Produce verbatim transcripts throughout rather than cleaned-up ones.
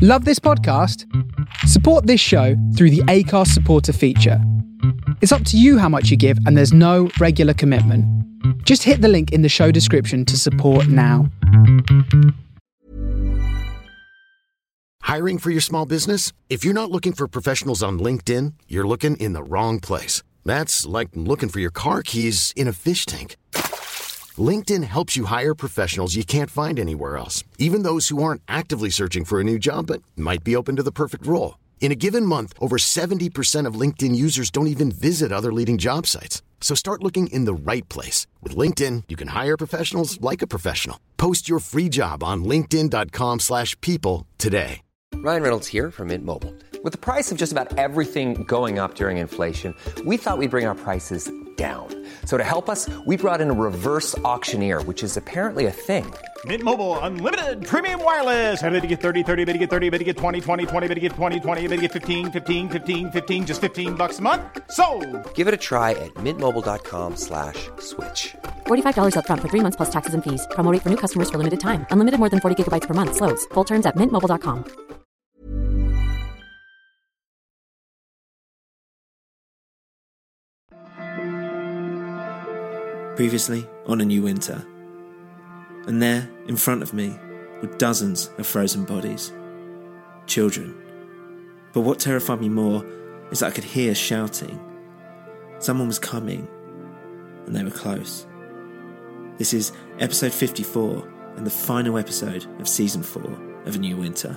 Love this podcast? Support this show through the Acast supporter feature. It's up to you how much you give, and there's no regular commitment. Just hit the link in the show description to support now. Hiring for your small business? If you're not looking for professionals on LinkedIn, you're looking in the wrong place. That's like looking for your car keys in a fish tank. LinkedIn helps you hire professionals you can't find anywhere else, even those who aren't actively searching for a new job but might be open to the perfect role. In a given month, over seventy percent of LinkedIn users don't even visit other leading job sites. So start looking in the right place. With LinkedIn, you can hire professionals like a professional. Post your free job on linkedin.com slash people today. Ryan Reynolds here from Mint Mobile. With the price of just about everything going up during inflation, we thought we'd bring our prices down. So to help us, we brought in a reverse auctioneer, which is apparently a thing. Mint Mobile Unlimited Premium Wireless. How to get thirty, thirty, how to get thirty, how to get twenty, twenty, twenty, how to get twenty, twenty, how to get fifteen, fifteen, fifteen, fifteen, just fifteen bucks a month? Sold! Give it a try at mintmobile.com slash switch. forty-five dollars up front for three months plus taxes and fees. Promo rate for new customers for limited time. Unlimited more than forty gigabytes per month. Slows full terms at mint mobile dot com. Previously on A New Winter. And there, in front of me, were dozens of frozen bodies. Children. But what terrified me more is that I could hear shouting. Someone was coming, and they were close. This is episode fifty-four, and the final episode of season four of A New Winter.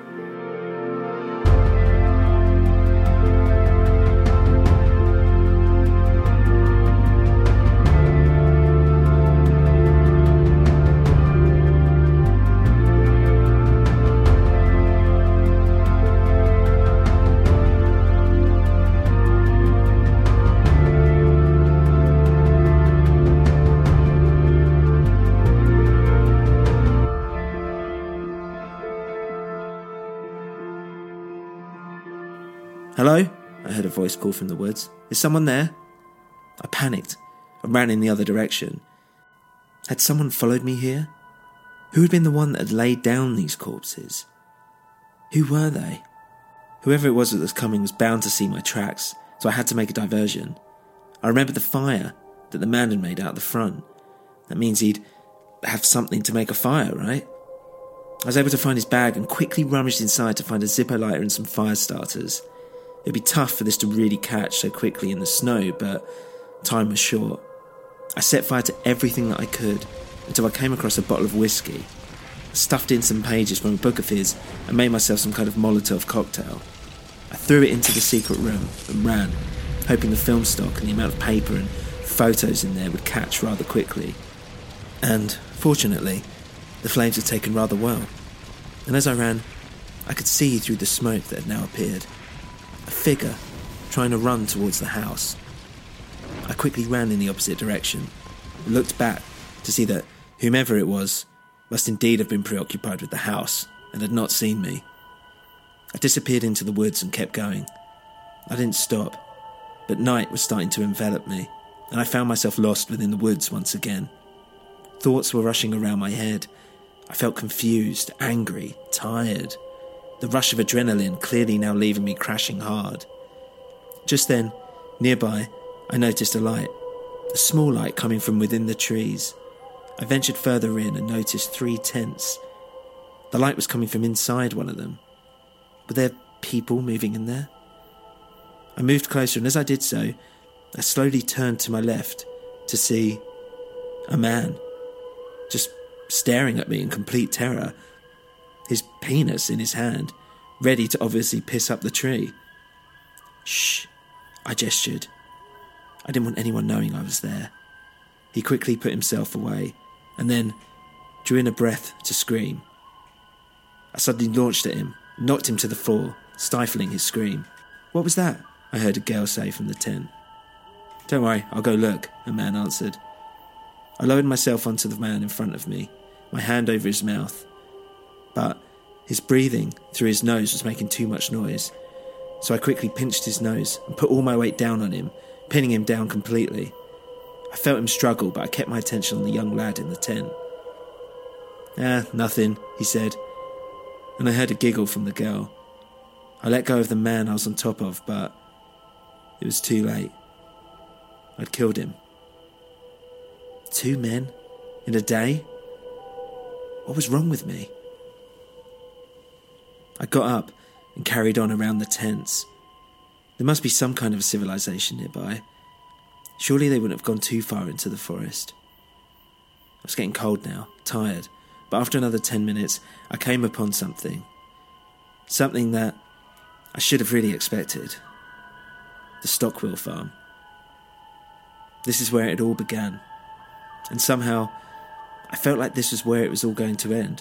Hello? I heard a voice call from the woods. Is someone there? I panicked and ran in the other direction. Had someone followed me here? Who had been the one that had laid down these corpses? Who were they? Whoever it was that was coming was bound to see my tracks, so I had to make a diversion. I remembered the fire that the man had made out the front. That means he'd have something to make a fire, right? I was able to find his bag and quickly rummaged inside to find a Zippo lighter and some fire starters. It'd be tough for this to really catch so quickly in the snow, but time was short. I set fire to everything that I could until I came across a bottle of whiskey. I stuffed in some pages from a book of his and made myself some kind of Molotov cocktail. I threw it into the secret room and ran, hoping the film stock and the amount of paper and photos in there would catch rather quickly. And, fortunately, the flames had taken rather well. And as I ran, I could see through the smoke that had now appeared. A figure trying to run towards the house. I quickly ran in the opposite direction and looked back to see that whomever it was must indeed have been preoccupied with the house and had not seen me. I disappeared into the woods and kept going. I didn't stop, but night was starting to envelop me, and I found myself lost within the woods once again. Thoughts were rushing around my head. I felt confused, angry, tired. The rush of adrenaline clearly now leaving me crashing hard. Just then, nearby, I noticed a light. A small light coming from within the trees. I ventured further in and noticed three tents. The light was coming from inside one of them. Were there people moving in there? I moved closer, and as I did so, I slowly turned to my left to see a man, just staring at me in complete terror. His penis in his hand, ready to obviously piss up the tree. Shh, I gestured. I didn't want anyone knowing I was there. He quickly put himself away, and then drew in a breath to scream. I suddenly launched at him, knocked him to the floor, stifling his scream. What was that? I heard a girl say from the tent. Don't worry, I'll go look, a man answered. I lowered myself onto the man in front of me, my hand over his mouth. But his breathing through his nose was making too much noise, so I quickly pinched his nose and put all my weight down on him, pinning him down completely. I felt him struggle, but I kept my attention on the young lad in the tent. Ah, nothing, he said. and I heard a giggle from the girl. I let go of the man I was on top of, but it was too late. I'd killed him. Two men? In a day? What was wrong with me? I got up and carried on around the tents. There must be some kind of civilization nearby. Surely they wouldn't have gone too far into the forest. I was getting cold now, tired, but after another ten minutes, I came upon something. Something that I should have really expected. The Stockwell farm. This is where it all began. And somehow, I felt like this was where it was all going to end.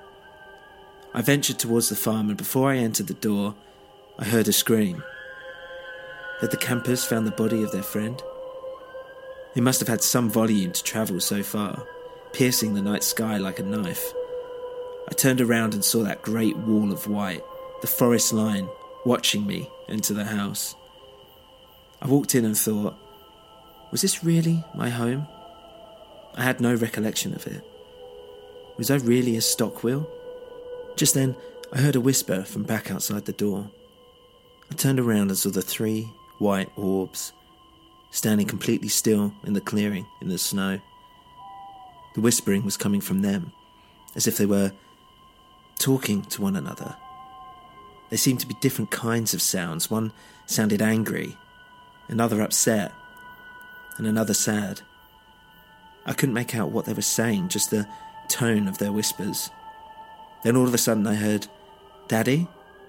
I ventured towards the farm, and before I entered the door, I heard a scream. Had the campers found the body of their friend? It must have had some volume to travel so far, piercing the night sky like a knife. I turned around and saw that great wall of white, the forest line, watching me into the house. I walked in and thought, was this really my home? I had no recollection of it. Was I really a Stockwell? Just then, I heard a whisper from back outside the door. I turned around and saw the three white orbs, standing completely still in the clearing in the snow. The whispering was coming from them, as if they were talking to one another. There seemed to be different kinds of sounds. One sounded angry, another upset, and another sad. I couldn't make out what they were saying, just the tone of their whispers. Then all of a sudden I heard, "Daddy?"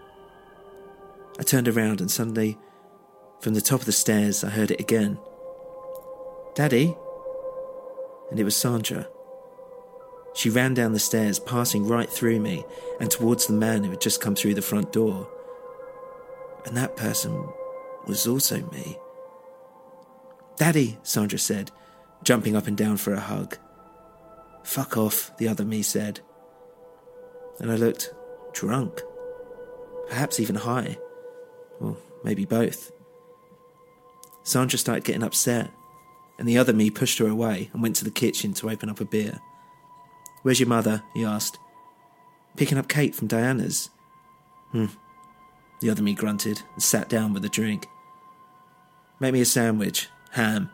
I turned around and suddenly, from the top of the stairs, I heard it again. "Daddy?" And it was Sandra. She ran down the stairs, passing right through me and towards the man who had just come through the front door. And that person was also me. "Daddy," Sandra said, jumping up and down for a hug. "Fuck off," the other me said. And I looked drunk, perhaps even high, or maybe both. Sandra started getting upset, and the other me pushed her away and went to the kitchen to open up a beer. "Where's your mother?" he asked. "Picking up Kate from Diana's." Hmm. The other me grunted and sat down with a drink. "Make me a sandwich. Ham."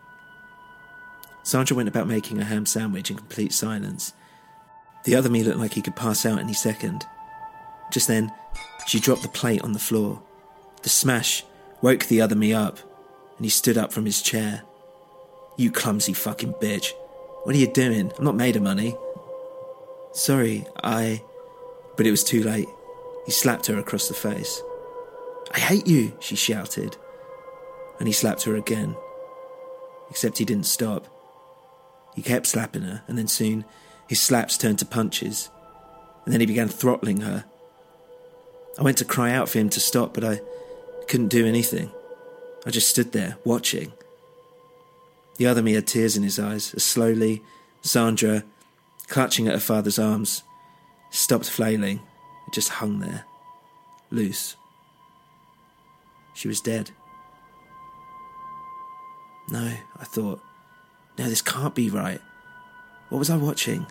Sandra went about making a ham sandwich in complete silence. The other me looked like he could pass out any second. Just then, she dropped the plate on the floor. The smash woke the other me up, and he stood up from his chair. "You clumsy fucking bitch. What are you doing? I'm not made of money." "Sorry, I..." But it was too late. He slapped her across the face. "I hate you," she shouted. And he slapped her again. Except he didn't stop. He kept slapping her, and then soon his slaps turned to punches, and then he began throttling her. I went to cry out for him to stop, but I couldn't do anything. I just stood there, watching. The other me had tears in his eyes, as slowly Sandra, clutching at her father's arms, stopped flailing and just hung there, loose. She was dead. No, I thought, no, this can't be right. What was I watching?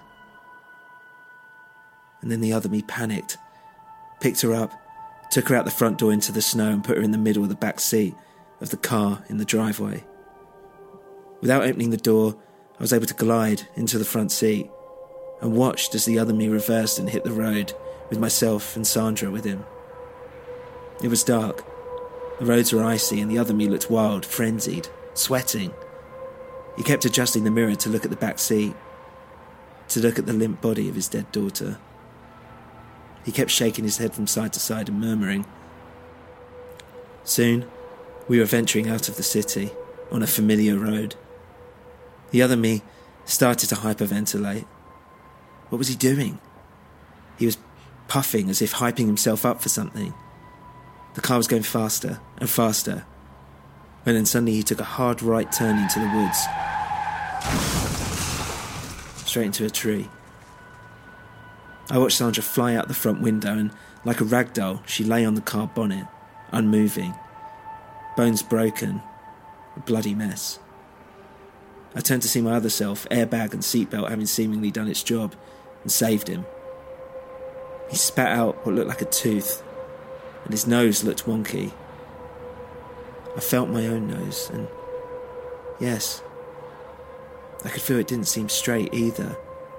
And then the other me panicked, picked her up, took her out the front door into the snow and put her in the middle of the back seat of the car in the driveway. Without opening the door, I was able to glide into the front seat and watched as the other me reversed and hit the road with myself and Sandra with him. It was dark. The roads were icy and the other me looked wild, frenzied, sweating. He kept adjusting the mirror to look at the back seat, to look at the limp body of his dead daughter. He kept shaking his head from side to side and murmuring. Soon, we were venturing out of the city, on a familiar road. The other me started to hyperventilate. What was he doing? He was puffing as if hyping himself up for something. The car was going faster and faster, and then suddenly he took a hard right turn into the woods, straight into a tree. I watched Sandra fly out the front window and, like a rag doll, she lay on the car bonnet, unmoving, bones broken, a bloody mess. I turned to see my other self, airbag and seatbelt having seemingly done its job, and saved him. He spat out what looked like a tooth, and his nose looked wonky. I felt my own nose, and yes, I could feel it didn't seem straight either.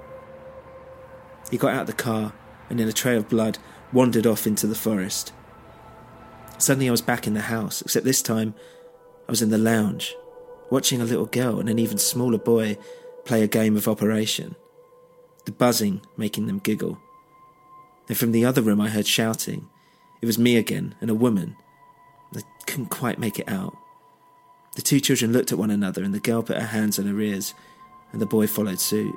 He got out of the car, and in a trail of blood, wandered off into the forest. Suddenly I was back in the house, except this time I was in the lounge, watching a little girl and an even smaller boy play a game of Operation, the buzzing making them giggle. And from the other room I heard shouting. It was me again, and a woman. I couldn't quite make it out. The two children looked at one another, and the girl put her hands on her ears, and the boy followed suit.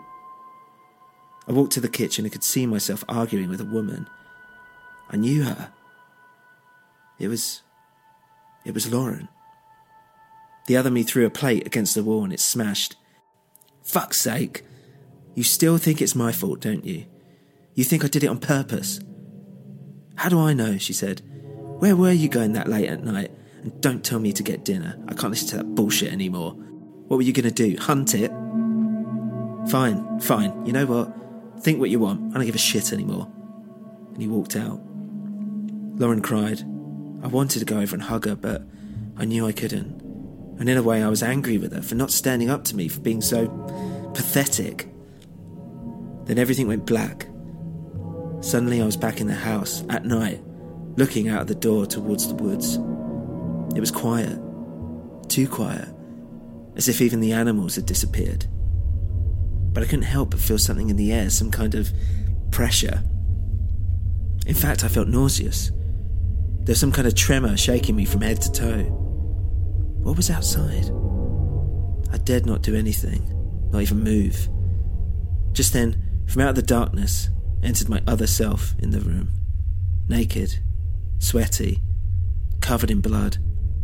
I walked to the kitchen and could see myself arguing with a woman. I knew her. It was... it was Lauren. The other me threw a plate against the wall and it smashed. Fuck's sake. You still think it's my fault, don't you? You think I did it on purpose? How do I know, she said. Where were you going that late at night? And don't tell me to get dinner. I can't listen to that bullshit anymore. What were you going to do, hunt it? Fine, fine. You know what? Think what you want. I don't give a shit anymore. And he walked out. Lauren cried. I wanted to go over and hug her, but I knew I couldn't. And in a way I was angry with her for not standing up to me, for being so pathetic. Then everything went black. Suddenly I was back in the house, at night, looking out of the door towards the woods. It was quiet. Too quiet. As if even the animals had disappeared. But I couldn't help but feel something in the air, some kind of pressure. In fact, I felt nauseous. There was some kind of tremor shaking me from head to toe. What was outside? I dared not do anything, not even move. Just then, from out of the darkness, entered my other self in the room. Naked, sweaty, covered in blood.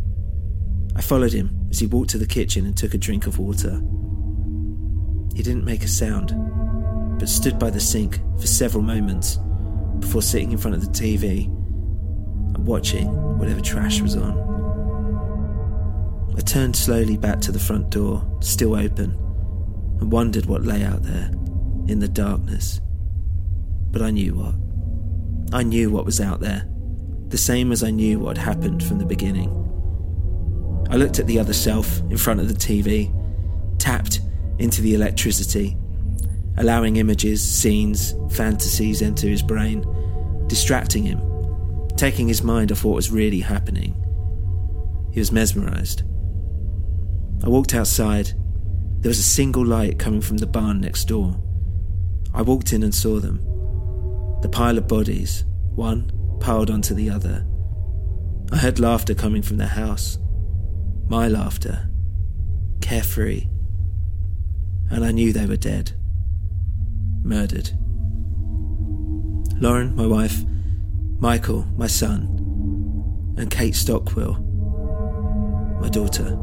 I followed him as he walked to the kitchen and took a drink of water. He didn't make a sound, but stood by the sink for several moments before sitting in front of the T V and watching whatever trash was on. I turned slowly back to the front door, still open, and wondered what lay out there, in the darkness. But I knew what. I knew what was out there, the same as I knew what had happened from the beginning. I looked at the other self in front of the T V, tapped into the electricity, allowing images, scenes, fantasies enter his brain, distracting him, taking his mind off what was really happening. He was mesmerised. I walked outside. There was a single light coming from the barn next door. I walked in and saw them. The pile of bodies, one piled onto the other. I heard laughter coming from the house. My laughter. Carefree. And I knew they were dead. Murdered. Lauren, my wife, Michael, my son, and Kate Stockwell, my daughter.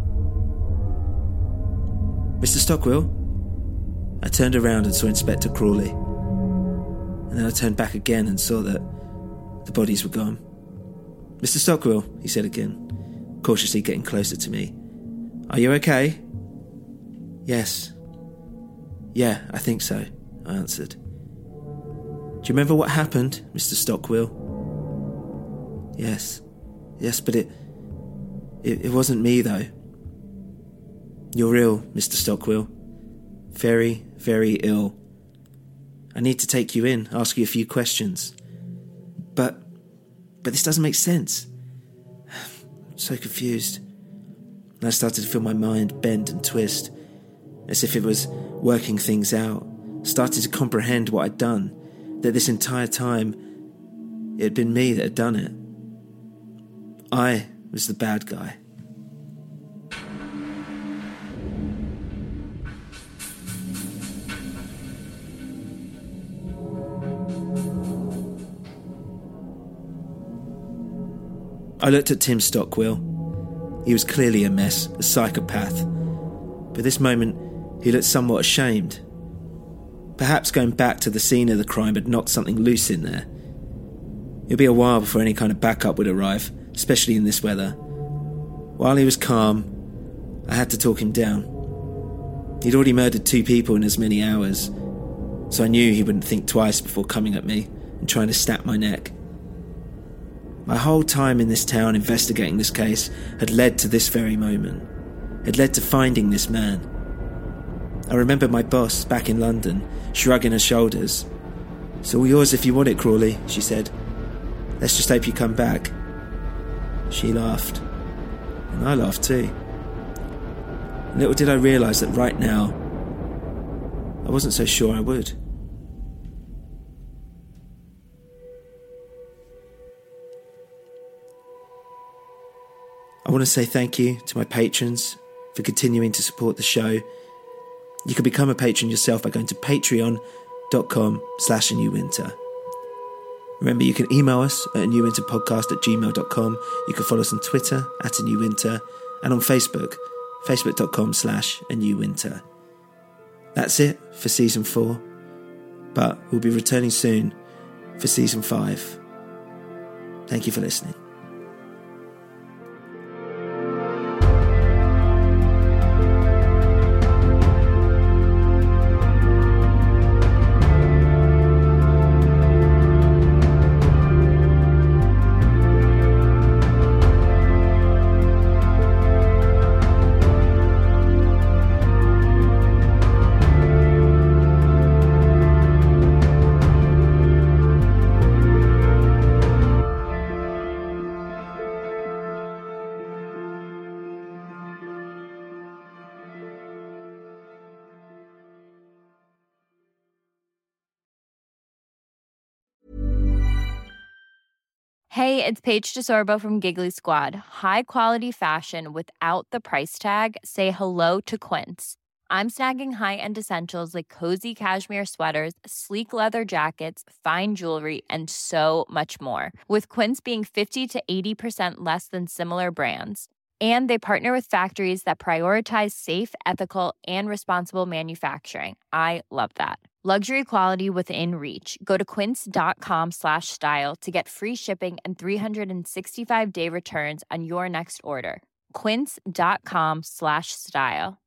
Mister Stockwell? I turned around and saw Inspector Crawley. And then I turned back again and saw that the bodies were gone. Mister Stockwell, he said again, cautiously getting closer to me. Are you okay? Yes. Yeah, I think so, I answered. Do you remember what happened, Mister Stockwell? Yes. Yes, but it, it... It wasn't me, though. You're ill, Mister Stockwell. Very, very ill. I need to take you in, ask you a few questions. But... But this doesn't make sense. I'm so confused. And I started to feel my mind bend and twist, as if it was working things out, started to comprehend what I'd done, that this entire time it had been me that had done it. I was the bad guy. I looked at Tim Stockwell. He was clearly a mess, a psychopath. But this moment, he looked somewhat ashamed. Perhaps going back to the scene of the crime had knocked something loose in there. It'd be a while before any kind of backup would arrive, especially in this weather. While he was calm, I had to talk him down. He'd already murdered two people in as many hours, so I knew he wouldn't think twice before coming at me and trying to snap my neck. My whole time in this town investigating this case had led to this very moment, had led to finding this man. I remember my boss back in London shrugging her shoulders. "It's all yours if you want it, Crawley," she said. "Let's just hope you come back." She laughed, and I laughed too. Little did I realise that right now, I wasn't so sure I would. I want to say thank you to my patrons for continuing to support the show. You can become a patron yourself by going to patreon.com slash a new winter. Remember, you can email us at a new winter podcast at gmail dot com. You can follow us on Twitter at a new winter and on Facebook, facebook.com slash a new winter. That's it for season four, but we'll be returning soon for season five. Thank you for listening. Hey, it's Paige DeSorbo from Giggly Squad. High quality fashion without the price tag. Say hello to Quince. I'm snagging high-end essentials like cozy cashmere sweaters, sleek leather jackets, fine jewelry, and so much more. With Quince being fifty to eighty percent less than similar brands. And they partner with factories that prioritize safe, ethical, and responsible manufacturing. I love that. Luxury quality within reach. Go to quince.com slash style to get free shipping and three sixty-five day returns on your next order. Quince.com slash style.